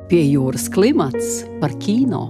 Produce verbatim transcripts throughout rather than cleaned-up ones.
Pie jūras klimats par kino.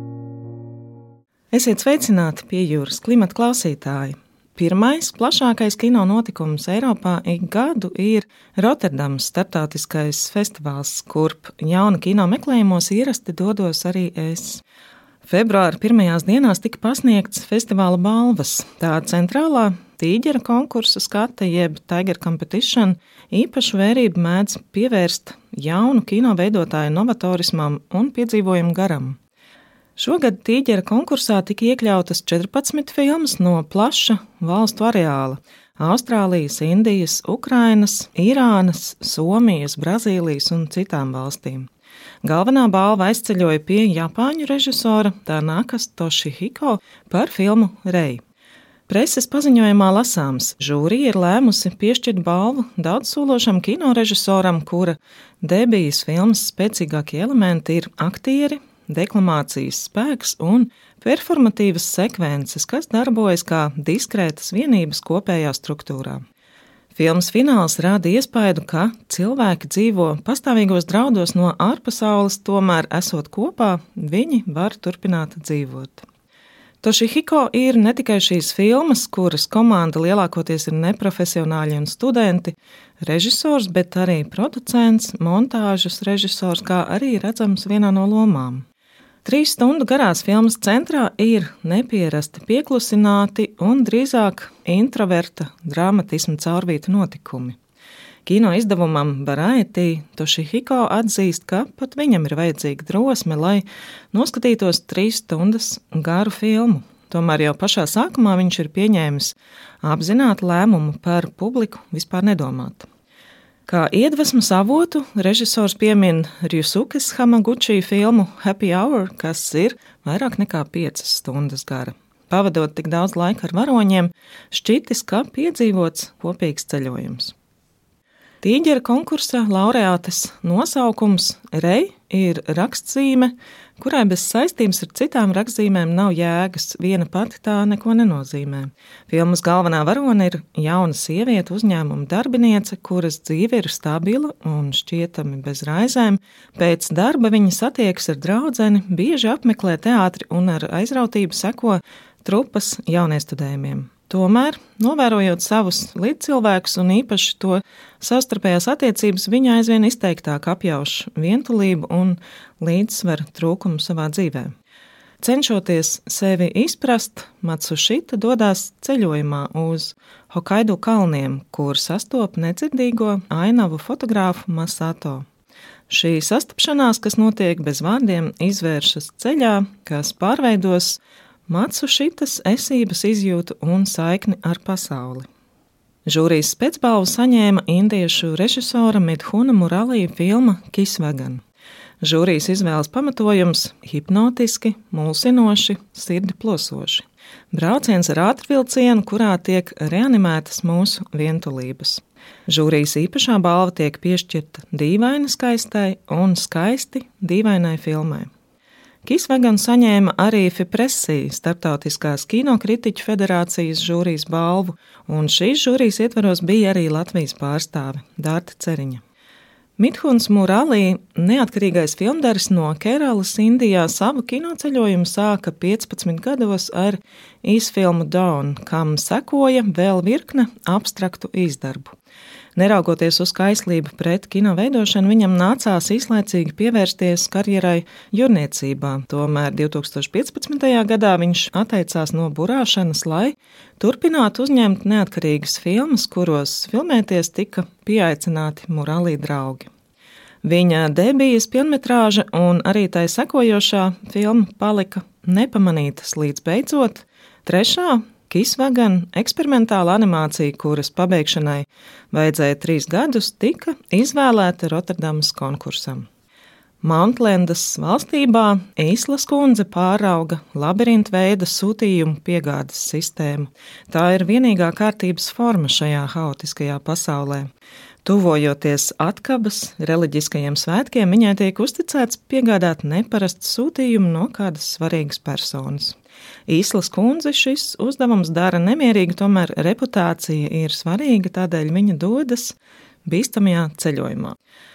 Esiet sveicināti pie jūras klimata klausītāji. Pirmais plašākais kino notikums Eiropā ik gadu ir Rotterdamas starptautiskais festivāls, kurp jauna kino meklējumos ierasti dodos arī es. Februāra pirmajās dienās tika pasniegts festivāla balvas. Tā centrālā tīģera konkursa skata jeb Tiger Competition īpašu vērību mēdz pievērst jaunu kino veidotāju novatorismam un piedzīvojumu garam. Šogad tīģera konkursā tika iekļautas četrpadsmit filmas no plaša valstu areāla – Austrālijas, Indijas, Ukrainas, Irānas, Somijas, Brazīlijas un citām valstīm. Galvenā balva aizceļoja pie japāņu režisora Tanakas Toshihiko par filmu Rei. Preses paziņojumā lasāms, žūrija ir lēmusi piešķirt balvu daudzsološam kinorežisoram, kura debijas filmas spēcīgākie elementi ir aktieri, deklamācijas spēks un performatīvas sekvences, kas darbojas kā diskrētas vienības kopējā struktūrā. Filmas fināls rāda iespaidu, ka cilvēki dzīvo pastāvīgos draudos no ārpasaules, tomēr esot kopā, viņi var turpināt dzīvot. Toshihiko ir ne tikai šīs filmas, kuras komanda lielākoties ir neprofesionāļi un studenti, režisors, bet arī producents, montāžas režisors, kā arī redzams vienā no lomām. Trīs stundu garās filmas centrā ir nepierasti pieklusināti un drīzāk introverta dramatisma caurvīta notikumi. Kino izdevumam Variety Toshihiko atzīst, ka pat viņam ir vajadzīga drosme, lai noskatītos trīs stundas garu filmu. Tomēr jau pašā sākumā viņš ir pieņēmis apzinātu lēmumu par publiku vispār nedomāt. Kā iedvesmas avotu režisors piemin Ryusukes Hamaguchi filmu Happy Hour, kas ir vairāk nekā piecas stundas gara. Pavadot tik daudz laika ar varoņiem, šķitis, ka piedzīvots kopīgs ceļojums. Tīģera konkursa laureātes nosaukums Rei ir rakstzīme, kurai bez saistības ar citām rakstzīmēm nav jēgas, viena pati tā neko nenozīmē. Filmas galvenā varone ir jauna sieviete uzņēmuma darbiniece, kuras dzīve ir stabila un šķietami bez raizēm. Pēc darba viņa satiekas ar draudzeni, bieži apmeklē teātri un ar aizrautību seko trupas jauniestudējumiem. Tomēr, novērojot savus līdzcilvēkus un īpaši to savstarpējās attiecības, viņa aizvien izteiktāk apjauš vientulību un līdzsvaru trūkumu savā dzīvē. Cenšoties sevi izprast, Matsušita dodās ceļojumā uz Hokaidu kalniem, kur sastop nedzirdīgo ainavu fotogrāfu Masato. Šī sastapšanās, kas notiek bez vārdiem, izvēršas ceļā, kas pārveidos Matsušitas esības izjūtu un saikni ar pasauli. Žūrijas spēcbalvu saņēma indiešu režisora Midhuna Murali filma Kisvagan. Žūrijas izvēles pamatojums – hipnotiski, mulsinoši, sirdi plosoši. Brauciens ar ātrvilcienu, kurā tiek reanimētas mūsu vientulības. Žūrijas īpašā balva tiek piešķirta dīvaini skaistai un skaisti dīvainai filmai. Kisvagan saņēma arī Fipressi, Starptautiskās kinokritiķu federācijas žūrijas balvu, un šīs žūrijas ietvaros bija arī Latvijas pārstāve Dārta Ceriņa. Midhuns Murali, neatkarīgais filmdaris no Keralas, Indijā, savu kinoceļojumu sāka piecpadsmit gados ar īsfilmu Dawn, kam sekoja vēl virkne abstraktu izdarbu. Neraugoties uz kaislību pret kino veidošanu, viņam nācās īslaicīgi pievērsties karjerai jūrniecībā. Tomēr divtūkstoš piecpadsmitajā gadā viņš atteicās no burāšanas, lai turpinātu uzņemt neatkarīgas filmas, kuros filmēties tika pieaicināti Murali draugi. Viņa debijas pilnmetrāža un arī tai sekojošā filma palika nepamanītas līdz beidzot trešā Kisvagan eksperimentāla animācija, kuras pabeigšanai vajadzēja trīs gadus, tika izvēlēta Rotterdamas konkursam. Mauntlendas valstībā Īslas kundze pārauga labirinta veida sūtījumu piegādes sistēmu. Tā ir vienīgā kārtības forma šajā haotiskajā pasaulē. Tuvojoties atkabas reliģiskajiem svētkiem, viņai tiek uzticēts piegādāt neparastu sūtījumu no kādas svarīgas personas. Īslas kundze šis uzdevums dara nemierīgi, tomēr reputācija ir svarīga, tādēļ viņa dodas bīstamajā ceļojumā.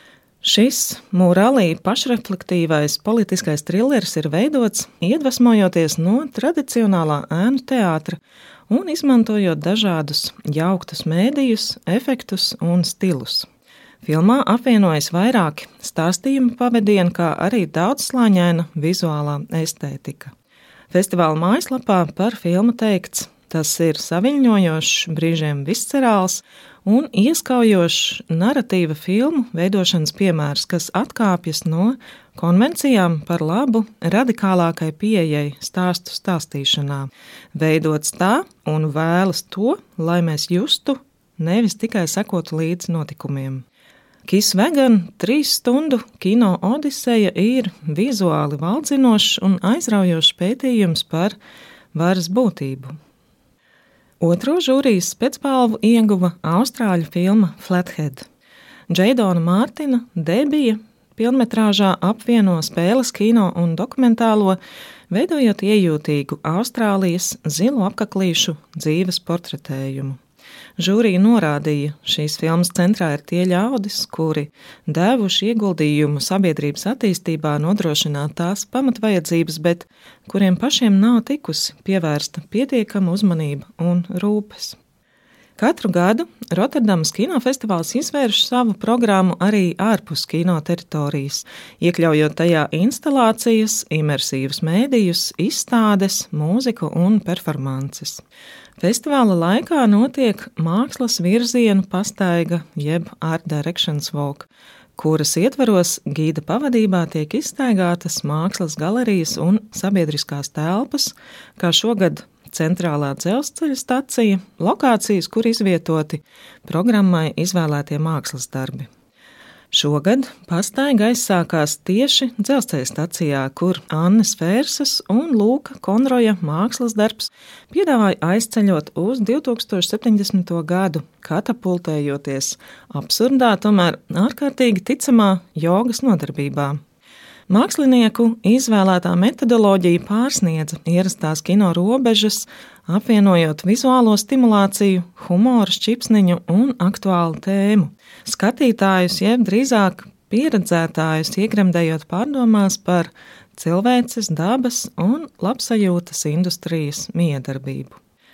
Šis Mūralī pašreflektīvais politiskais trilleris ir veidots, iedvesmojoties no tradicionālā ēnu teātra un izmantojot dažādus jauktus mēdījus, efektus un stilus. Filmā apvienojas vairāki stāstījumu pavadieni, kā arī daudzslāņaina vizuālā estētika. Festivāla mājaslapā par filmu teikts, tas ir saviļņojošs, brīžiem viscerāls un ieskaujošs naratīva filmu veidošanas piemērs, kas atkāpjas no konvencijām par labu radikālākai pieejai stāstu stāstīšanā, veidots tā un vēlas to, lai mēs justu, nevis tikai sekotu līdz notikumiem. Kiss Vegan trīs stundu kino odiseja ir vizuāli valdzinošs un aizraujošs pētījums par varas būtību. Otro žūrijas specbalvu ieguva austrāļu filma Flathead. Džeidona Mārtina debija pilnmetrāžā apvieno spēles kino un dokumentālo, veidojot iejūtīgu Austrālijas zilu apaklīšu dzīves portretējumu. Žūrija norādīja, šīs filmas centrā ir tie ļaudis, kuri devuši ieguldījumu sabiedrības attīstībā nodrošināt tās pamatvajadzības, bet kuriem pašiem nav tikusi pievērsta pietiekama uzmanība un rūpes. Katru gadu Rotterdamas kinofestivāls izvērš savu programmu arī ārpus kino teritorijas, iekļaujot tajā instalācijas, imersīvus mēdījus, izstādes, mūziku un performances. Festivāla laikā notiek mākslas virzienu pastaiga jeb Art Directions Walk, kuras ietvaros gīda pavadībā tiek izstaigātas mākslas galerijas un sabiedriskās telpas, kā šogad centrālā dzelzceļa stacija, lokācijas, kur izvietoti programmai izvēlētie mākslas darbi. Šogad pastaiga aizsākās tieši dzelzceļa stacijā, kur Annes Fērsas un Lūka Konroja mākslas darbs piedāvāja aizceļot uz divtūkstoš septiņdesmito gadu, katapultējoties absurdā, tomēr ārkārtīgi ticamā jogas nodarbībā. Mākslinieku izvēlētā metodoloģija pārsniedza ierastās kino robežas, apvienojot vizuālo stimulāciju, humora šķipsniņu un aktuālu tēmu. Skatītājus, jeb drīzāk pieredzētājus, iegremdējot pārdomās par cilvēces, dabas un labsajūtas industrijas miedarbību.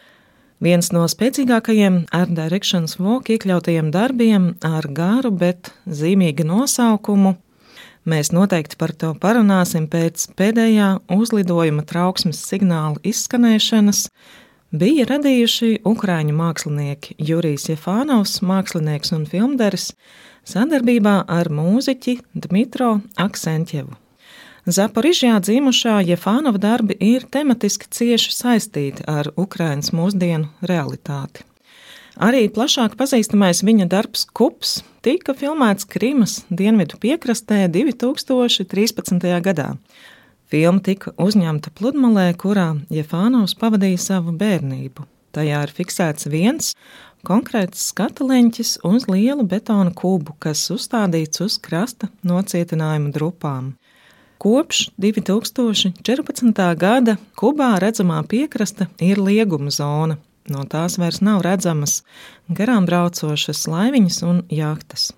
Viens no spēcīgākajiem Art Directions Walk iekļautajiem darbiem ar garu, bet zīmīgu nosaukumu. Mēs noteikti par to parunāsim pēc pēdējā uzlidojuma trauksmes signāla izskanēšanas, bija radījuši ukraiņu mākslinieki Jurijs Jefānovs, mākslinieks un filmderis, sadarbībā ar mūziķi Dmitro Aksentjevu. Zaporižjā dzīmušā Jefānova darbi ir tematiski cieši saistīti ar Ukrainas mūsdienu realitāti. Arī plašāk pazīstamais viņa darbs Kups tika filmēts Krimas dienvidu piekrastē divi tūkstoši trīspadsmitajā gadā. Filma tika uzņemta pludmalē, kurā Jefānovs pavadīja savu bērnību. Tajā ir fiksēts viens konkrēts skata leņķis uz lielu betona kubu, kas uzstādīts uz krasta nocietinājuma drupām. Kopš divi tūkstoši četrpadsmitā gada Kubā redzamā piekrasta ir lieguma zona. No tās vairs nav redzamas garām braucošas laiviņas un jahtas.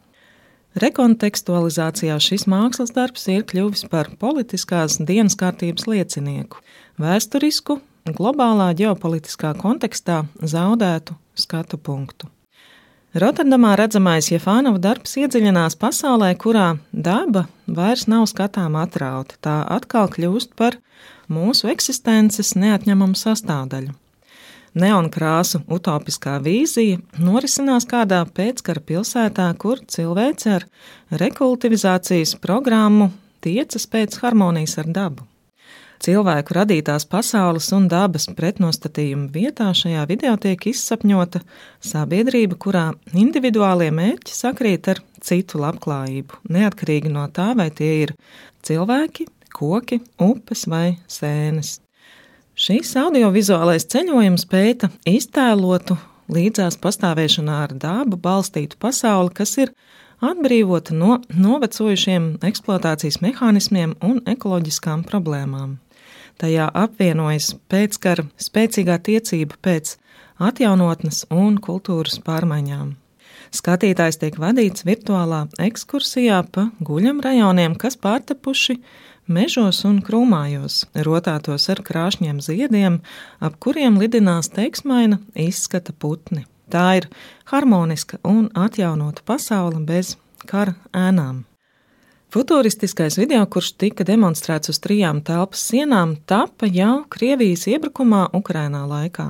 Rekontekstualizācijā šis mākslas darbs ir kļuvis par politiskās dienas kārtības liecinieku, vēsturisku, globālā ģeopolitiskā kontekstā zaudētu skatu punktu. Rotterdamā redzamais Jefānova darbs iedziļinās pasaulē, kurā daba vairs nav skatām atrauta, tā atkal kļūst par mūsu eksistences neatņemamu sastāvdaļu. Neonkrāsu utopiskā vīzija norisinās kādā pēckara pilsētā, kur cilvēce ar rekultivizācijas programmu tiecas pēc harmonijas ar dabu. Cilvēku radītās pasaules un dabas pretnostatījuma vietā šajā video tiek izsapņota sabiedrība, kurā individuālie mērķi sakrīt ar citu labklājību, neatkarīgi no tā, vai tie ir cilvēki, koki, upes vai sēnes. Šīs audiovizuālais ceļojums pēta iztēlotu līdzās pastāvēšanā ar dabu balstītu pasauli, kas ir atbrīvota no novecojušiem eksploatācijas mehānismiem un ekoloģiskām problēmām. Tajā apvienojas pēckara spēcīgā tiecība pēc atjaunotnes un kultūras pārmaiņām. Skatītājs tiek vadīts virtuālā ekskursijā pa guļamrajoniem, kas pārtapuši mežos un krūmājos, rotātos ar krāšņiem ziediem, ap kuriem lidinās teiksmaina izskata putni. Tā ir harmoniska un atjaunota pasaule bez kara ēnām. Futuristiskais video, kurš tika demonstrēts uz trijām telpas sienām, tapa jau Krievijas iebrukumā Ukrainā laikā.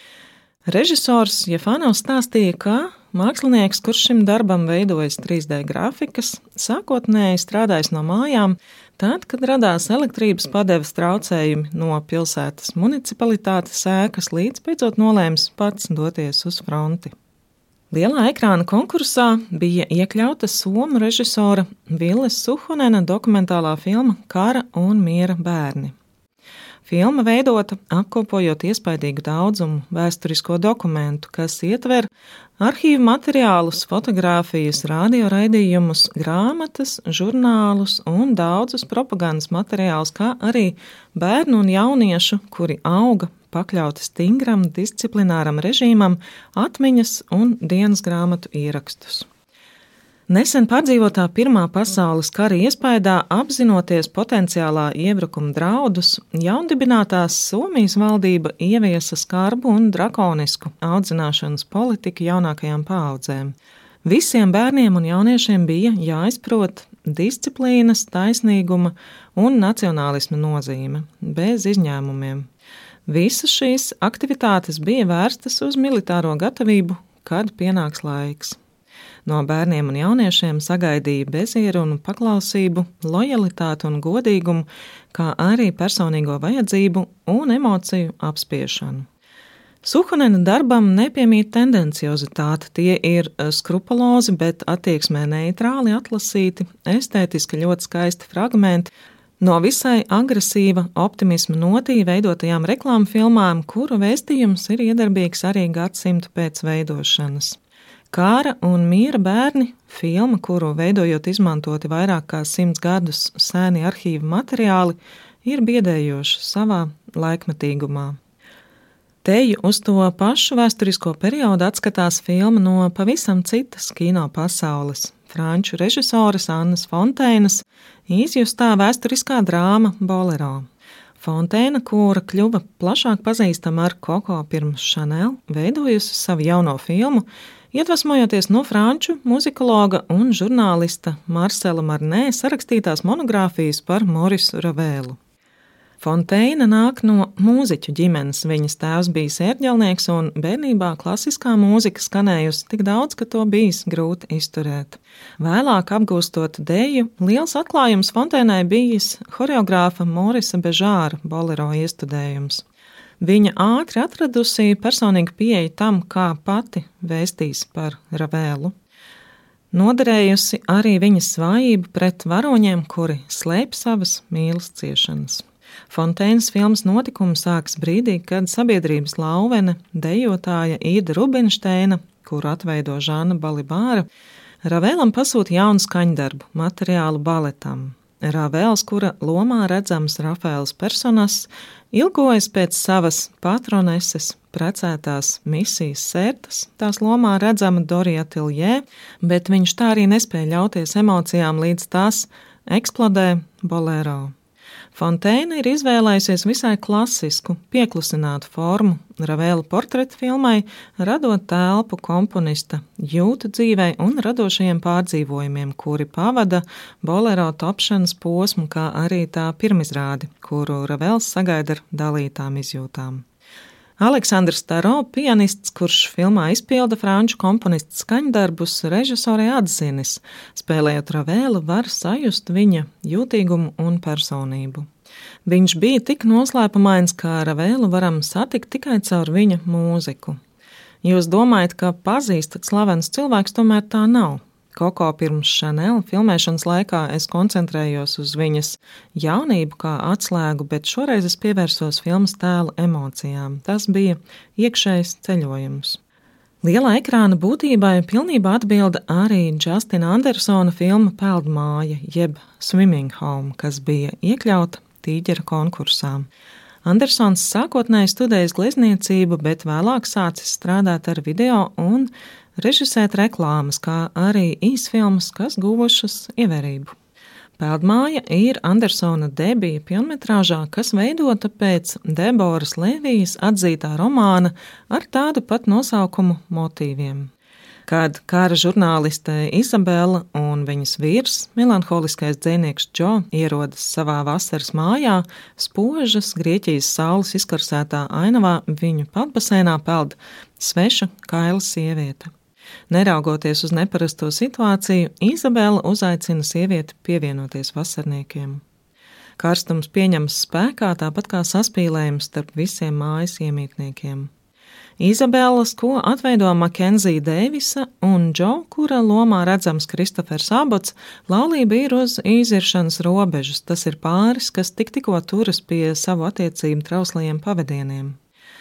Režisors Jefanovs stāstīja, ka mākslinieks, kurš šim darbam veidojis trīs D grafikas, sākotnēji strādājis no mājām, tad, kad radās elektrības padevas traucējumi no pilsētas municipalitātes ēkas, līdz beidzot nolēms pats doties uz fronti. Lielā ekrāna konkursā bija iekļauta somu režisora Villes Suhonena dokumentālā filma Kara un miera bērni. Filma veidota apkopojot iespaidīgu daudzumu vēsturisko dokumentu, kas ietver arhīvu materiālus, fotogrāfijas, radioraidījumus, grāmatas, žurnālus un daudzus propagandas materiālus, kā arī bērnu un jauniešu, kuri auga pakļauti stingram disciplināram režīmam, atmiņas un dienas grāmatu ierakstus. Nesen pārdzīvotā Pirmā pasaules kara iespaidā, apzinoties potenciālā iebrukuma draudus, jaundibinātās Somijas valdība ieviesa skarbu un drakonisku audzināšanas politiku jaunākajām paaudzēm. Visiem bērniem un jauniešiem bija jāizprot disciplīnas, taisnīguma un nacionālisma nozīme, bez izņēmumiem. Visas šīs aktivitātes bija vērstas uz militāro gatavību, kad pienāks laiks. No bērniem un jauniešiem sagaidīja bezieru un paklausību, lojalitāti un godīgumu, kā arī personīgo vajadzību un emociju apspiešanu. Suhonena darbam nepiemīt tendenciozitāte, tie ir skrupulozi, bet attieksmē neitrāli atlasīti, estētiski ļoti skaisti fragmenti, no visai agresīva optimisma notī veidotajām reklāmu filmām, kuru vēstījums ir iedarbīgs arī gadsimtu pēc veidošanas. Kara un miera bērni, filma, kuru veidojot izmantoti vairāk kā simts gadus sēni arhīva materiāli, ir biedējoša savā laikmetīgumā. Teju uz to pašu vēsturisko periodu atskatās filma no pavisam citas kino pasaules. Franču režisoras Annas Fonteinas izjustā vēsturiskā drāma Bolero. Fonteina, kura kļuva plašāk pazīstama ar Koko pirms Chanel, veidojusi savu jauno filmu, iedvesmojoties no franču muzikologa un žurnālista Marcela Marnē sarakstītās monogrāfijas par Morisu Ravelu. Fonteina nāk no mūziķu ģimenes, viņas tēvs bija sērģelnieks un bērnībā klasiskā mūzika skanējusi tik daudz, ka to bijis grūti izturēt. Vēlāk apgūstot deju, liels atklājums Fonteinai bijis horeogrāfa Morisa Bežāra Bolero iestudējums. Viņa ātri atradusi personīgu pieeju tam, kā pati vēstīs par Ravelu. Noderējusi arī viņas svājību pret varoņiem, kuri slēp savas mīlas ciešanas. Fonteinas filmas notikumi sākas brīdī, kad sabiedrības lauvene, dejotāja Ida Rubinšteina, kuru atveido Žana Balibāra, Ravēlam pasūta jaunu skaņdarbu, materiālu baletam. Ravels, kura lomā redzams Rafaels Personas, ilgojas pēc savas patroneses, precētās misijas sērtas, tās lomā redzama Dorija Tiljē, bet viņš tā arī nespēja ļauties emocijām, līdz tās eksplodē Bolero. Fonteina ir izvēlējusies visai klasisku, pieklusinātu formu Ravela portretu filmai, radot telpu komponista jūtu dzīvei un radošajiem pārdzīvojumiem, kuri pavada Bolero topšanas posmu, kā arī tā pirmizrādi, kuru Ravels sagaida ar dalītām izjūtām. Aleksandrs Taro, pianists, kurš filmā izpilda franču komponista skaņdarbus, režisorei atzinis, spēlējot Ravelu, var sajust viņa jūtīgumu un personību. Viņš bija tik noslēpumains, ka Ravelu varam satikt tikai caur viņa mūziku. Jūs domājat, ka pazīstat slavens cilvēks, tomēr tā nav. Koko pirms Chanel filmēšanas laikā es koncentrējos uz viņas jaunību kā atslēgu, bet šoreiz es pievērsos filmas tēla emocijām. Tas bija iekšējs ceļojums. Lielā ekrāna būtībai pilnībā atbilda arī Justina Andersona filma Peldmāja, jeb Swimming Home, kas bija iekļauta Tīģera konkursā. Andersons sākotnēji studējis glezniecību, bet vēlāk sācis strādāt ar video un režisēt reklāmas, kā arī īsfilmas, kas guvušas ievērību. Peldmāja ir Andersona debija pilnmetrāžā, kas veidota pēc Deboras Levijas atzītā romāna ar tādu pat nosaukumu motīviem. Kad kara žurnāliste Izabela un viņas vīrs, melanholiskais dzejnieks Džo, ierodas savā vasaras mājā, spožas Grieķijas saules izkarsētā ainavā viņu peldbaseinā peld sveša kaila sieviete. Neraugoties uz neparasto situāciju, Izabela uzaicina sievieti pievienoties vasarniekiem. Karstums pieņems spēkā tāpat kā saspīlējums starp visiem mājas iemītniekiem. Izabelas, ko atveido Makenzija Deivisa, un Džo, kura lomā redzams Kristofers Abots, laulība ir uz iziršanas robežas. Tas ir pāris, kas tik tikko turas pie savu attiecību trauslajiem pavadieniem.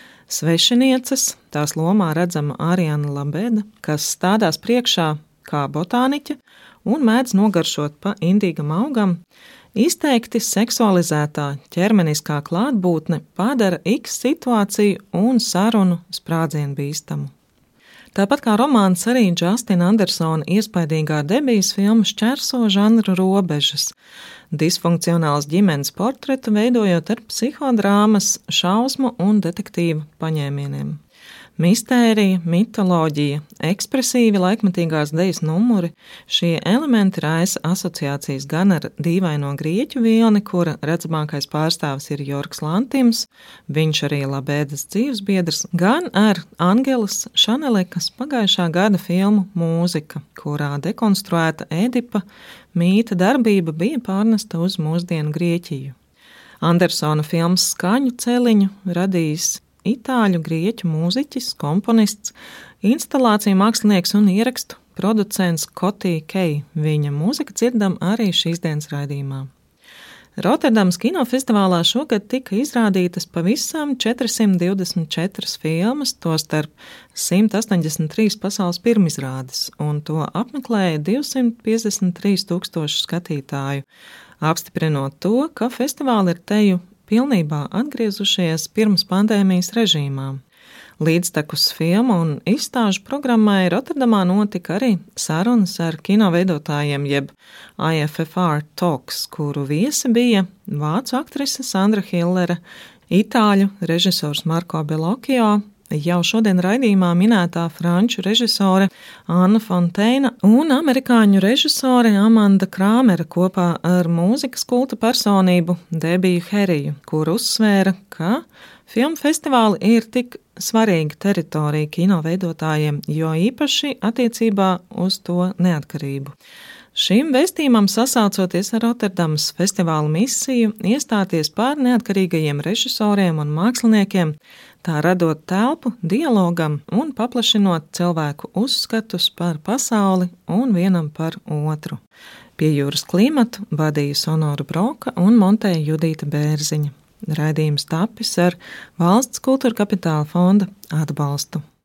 Svešinieces, tās lomā redzama Ariana Labeda, kas stādās priekšā kā botāniķe un mēdz nogaršot pa indīgam augam, izteikti seksualizētā ķermeniskā klātbūtne padara X situāciju un sarunu sprādzienu bīstamu. Tāpat kā romāns, arī Justina Andersona iespaidīgā debijas filma šķērso žanru robežas, disfunkcionāls ģimenes portretu veidojot ar psihodrāmas, šausmu un detektīvu paņēmieniem. Mistērija, mitoloģija, ekspresīvi laikmatīgās dejas numuri, šie elementi raisa asociācijas gan ar dīvaino grieķu vilni, kura redzamākais pārstāvis ir Jorgs Lantims, viņš arī Labēdas dzīvesbiedrs, gan ar Angelas Šanelekas pagājušā gada filmu Mūzika, kurā dekonstruēta Ēdipa mīta darbība bija pārnesta uz mūsdienu Grieķiju. Andersona filmas skaņu celiņu radījis itāļu grieķu mūziķis, komponists, instalāciju mākslinieks un ierakstu producents Kotī Kei. Viņa mūzika dzirdam arī šīs dienas raidījumā. Rotterdamas kinofestivālā šogad tika izrādītas pavisam četrsimt divdesmit četras filmas, tostarp simt astoņdesmit trīs pasaules pirmizrādes, un to apmeklēja divsimt piecdesmit trīs tūkstoši skatītāju, apstiprinot to, ka festivāli ir teju pilnībā atgriezušies pirms pandēmijas režīmā. Līdztekus filmu un izstāžu programmai Rotterdamā notika arī sarunas ar kinoveidotājiem jeb I F F R Talks, kuru viesi bija vācu aktrise Sandra Hillere, itāļu režisors Marko Bellocchio, jau šodien raidījumā minētā franču režisore Anna Fonteina un amerikāņu režisore Amanda Krāmera kopā ar mūzikas kulta personību Debiju Heriju, kur uzsvēra, ka filmu festivāli ir tik svarīga teritorija kinoveidotājiem, jo īpaši attiecībā uz to neatkarību. Šim vēstījumam sasaucoties ar Rotterdamas festivāla misiju iestāties par neatkarīgajiem režisoriem un māksliniekiem, tā radot telpu dialogam un paplašinot cilvēku uzskatus par pasauli un vienam par otru. Pie jūras klimatu vadīja Sonora Broka un montēja Judīta Bērziņa. Raidījums tapis ar Valsts kultūra kapitāla fonda atbalstu.